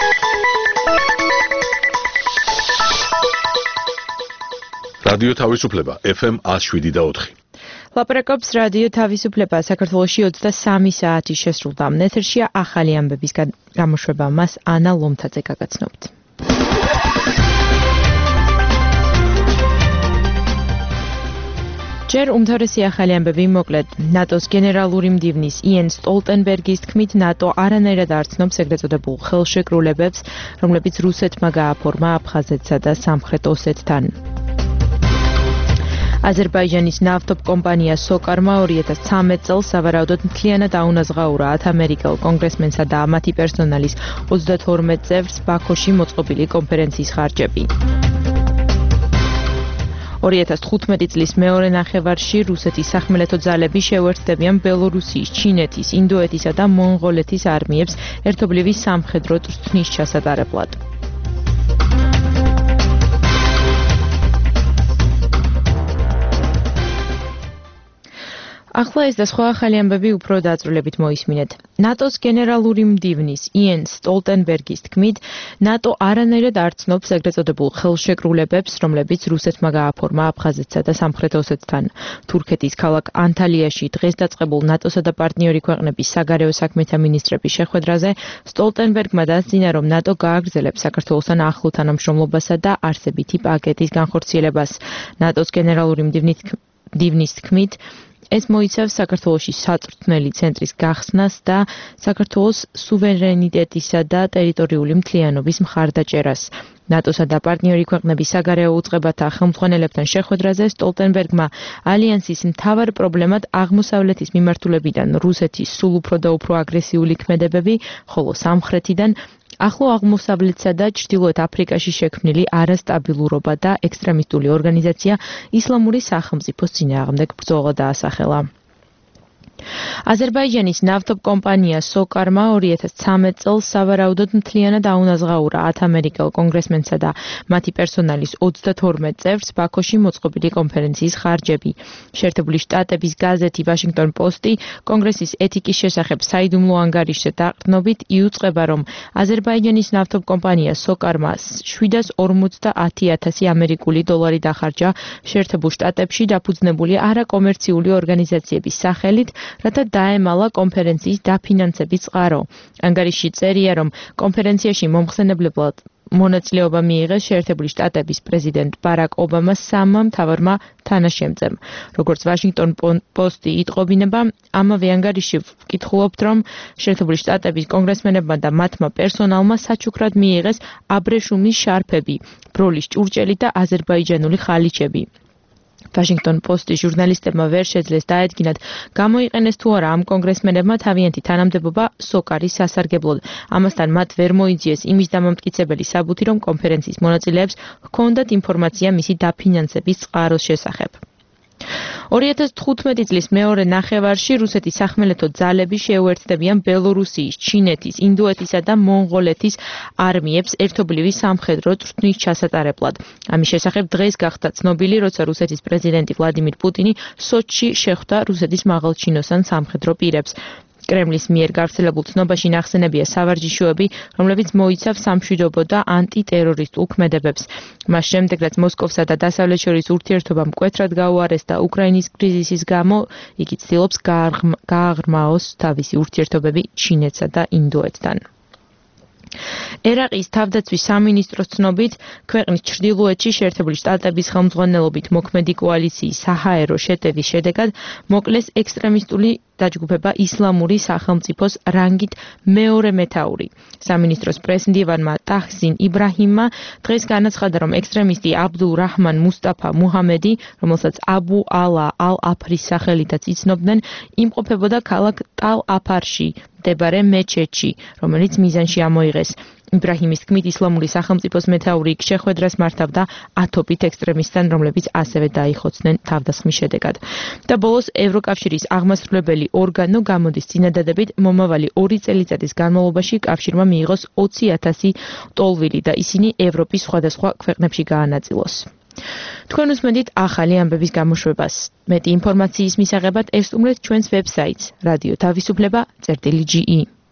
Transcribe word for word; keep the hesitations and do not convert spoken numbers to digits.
რადიო თავისუფლება ეფ ემ ათს შვიდი და ოთხი. ლაპარაკობს რადიო თავისუფლება საქართველოში ოცდასამი საათი შესრულდა. ეთერშია ახალი ამბების გამოშვება. მას ანა ლომთაძე გაგაცნობთ. ჯერ უმთავრესი ახალი ამბები მოკლედ. ნატოს გენერალური მდივნის იენ სტოლტენბერგის თქმით, ნატო არანაირად არ ცნობს ეგრეთ წოდებულ ხელშეკრულებებს, რომლებიც რუსეთმა გააფორმა აფხაზეთსა და სამხრეთ ოსეთთან. აზერბაიჯანის ნავთობ კომპანია სოკარმა ორი ათას ცხრამეტ წელს სავარაუდოდ მთლიანად აუნაზღაურა ათამერიკელ კონგრესმენსა და მათი პერსონალის ოცდათორმეტ წევრს ბაქოში მოწყობილი კონფერენციის ხარჯები. ორი ათას თხუთმეტი წლის მეორე ნახევარში რუსეთის სახმელეთო ძალები შეუერთდებიან ბელორუსიის, ჩინეთის, ინდოეთისა და მონღოლეთის არმიებს ერთობლივი სამხედრო წვრთნის ჩასატარებლად. ახლა ეს და სხვა ახალი ამბები უფრო დაწვრილებით მოისმინეთ. ნატოს გენერალური მდივნის იენ სტოლტენბერგის თქმით, ნატო არანაირად არ ცნობს ეგრეთ წოდებულ ხელშეკრულებებს, რომლებიც რუსეთმა გააფორმა აფხაზეთსა და სამხრეთ ოსეთთან. თურქეთის ქალაქ ანტალიაში დღეს დაწყებულ ნატოსა და პარტნიორი ქვეყნების საგარეო საქმეთა მინისტრების შეხვედრაზე სტოლტენბერგმა დასძინა, რომ ნატო გააგრძელებს საქართველოსთან ახლო თანამშრომლობასა და არსებითი პაკეტის განხორციელებას. ნატოს გენერალური მდივნის თქმით, ეს მოიცავს საქართველოში საწვრთნელი ცენტრის გახსნას და საქართველოს სუვერენიტეტისა და ტერიტორიული მთლიანობის მხარდაჭერას. ნატოსა და პარტნიორი ქვეყნების საგარეო უწყებათა ხელმძღვანელებთან შეხვედრაზე სტოლტენბერგმა ალიანსის მთავარ პრობლემად აღმოსავლეთის მიმართულებიდან რუსეთის სულ უფრო და უფრო აგრესიული ქმედებები, ხოლო სამხრეთიდან ახლო აღმოსავლეთსა და ჩრდილოეთ აფრიკაში შექმნილი არასტაბილურობა და ექსტრემისტული ორგანიზაცია ისლამური სახელმწიფოს წინააღმდეგ ბრძოლა დაასახელა. აზერბაიჯანის ნავთობ კომპანია სოკარმა ორი ათას ცხრამეტ წელს სავარაუდოდ მთლიანად აუნაზღაურა ათამერიკელ კონგრესმენსა და მათი პერსონალის ოცდათორმეტ წევრს ბაქოში მოწყობილი კონფერენციის ხარჯები. შეერთებული შტატების გაზეთი ვაშინგტონ პოსტი კონგრესის ეთიკის შესახებ საიდუმლო ანგარიშზე დაყრდნობით იუწყება, რომ აზერბაიჯანის ნავთობ კომპანია სოკარმა შვიდას ორმოცდაათი ათასი ამერიკული დოლარი დახარჯა შეერთებულ შტატებში დაფუძნებული არაკომერციული ორგანიზაციების სახელით, რათა დაემალა კონფერენციის დაფინანსების წყარო. ანგარიშში წერია, რომ კონფერენციაში მომხსენებლად მონაწილეობა მიიღეს შეერთებული შტატების პრეზიდენტ ბარაკ ობამას სამმა მთავარმა თანაშემწემ. როგორც ვაშინგტონ პოსტი იტყობინება, ამავე ანგარიშში ვკითხულობთ, რომ შეერთებული შტატების კონგრესმენებმა და მათმა პერსონალმა საჩუქრად მიიღეს აბრეშუმის შარფები, ბროლის ჭურჭელი და აზერბაიჯანული ხალიჩები. ვაშინგტონ პოსტის ჟურნალისტებმა ვერ შეძლეს დაედგინათ, გამოიყენეს თუ არა ამ კონგრესმენებმა თავიანთი თანამდებობა სოკარის სასარგებლოდ. ამასთან მათ ვერ მოიძიეს იმის დამამტკიცებელი საბუთი, რომ კონფერენციის მონაწილეებს ჰქონდათ ინფორმაცია მისი დაფინანსების წყაროს შესახებ. ორი ათას თხუთმეტი წლის მეორე ნახევარში რუსეთის სახმელეთო ძალები შეუერთდებიან ბელორუსიის, ჩინეთის, ინდოეთისა და მონღოლეთის არმიებს ერთობლივი სამხედრო წვრთნის ჩასატარებლად. ამის შესახებ დღეს გახდა ცნობილი, როცა რუსეთის პრეზიდენტი ვლადიმირ პუტინი სოჩში შეხვდა რუსეთის მაღალჩინოსან სამხედრო პირებს. კრემლის მიერ გავრცელებულ ცნობაში ნახსენებია სავარჯიშოები, რომლებიც მოიცავს სამშვიდობო და ანტიტერორისტულ ქმედებებს. მას შემდეგ, რაც მოსკოვსა და დასავლეთს შორის ურთიერთობა მკვეთრად გაუარესდა უკრაინის კრიზისის გამო, იგი ცდილობს გააღრმაოს თავისი ურთიერთობები ჩინეთსა და ინდოეთთან. ერაყის თავდაცვის სამინისტროს ცნობით, ქვეყნის ჩრდილოეთში შეერთებული შტატების ხელმძღვანელობით მოქმედი კოალიციის საჰაერო შეტევის შედეგად მოკლეს ექსტრემისტული დაჯგუფება ისლამური სახელმწიფოს რანგით მეორე მეთაური. სამინისტროს პრესმდივანმა ტაჰსინ იბრაჰიმმა დღეს განაცხადა, რომ ექსტრემისტი აბდულ რაჰმან მუსტაფა მუჰამედი, რომელსაც აბუ ალა ალ-აფრის სახელითაც იცნობდნენ, იმყოფებოდა ქალაქ ტალ-აფარში მდებარე მეჩეთში, რომელიც მიზანში ამოიღეს. იბრაჰიმის თქმით, ისლამური სახელმწიფოს მეთაური იქ შეხვედრას მართავდა ათობით ექსტრემისტთან, რომლებიც ასევე დაიხოცნენ თავდასხმის შედეგად. და ბოლოს ევროკავშირის აღმასრულებელი ორგანო გამოდის წინადადებით მომავალი ორი წელიწადის განმავლობაში კავშირმა მიიღოს ოცი ათასი ტოლვილი და ისინი ევროპის სხვადასხვა ქვეყნებში გაანაწილოს. თქვენ უსმენთ ახალი ამბების გამოშვებას. მეტი ინფორმაციის მისაღებად ესტუმრეთ ჩვენს ვებსაიტს რადიო თავისუფლება წერტილი ჯი ი.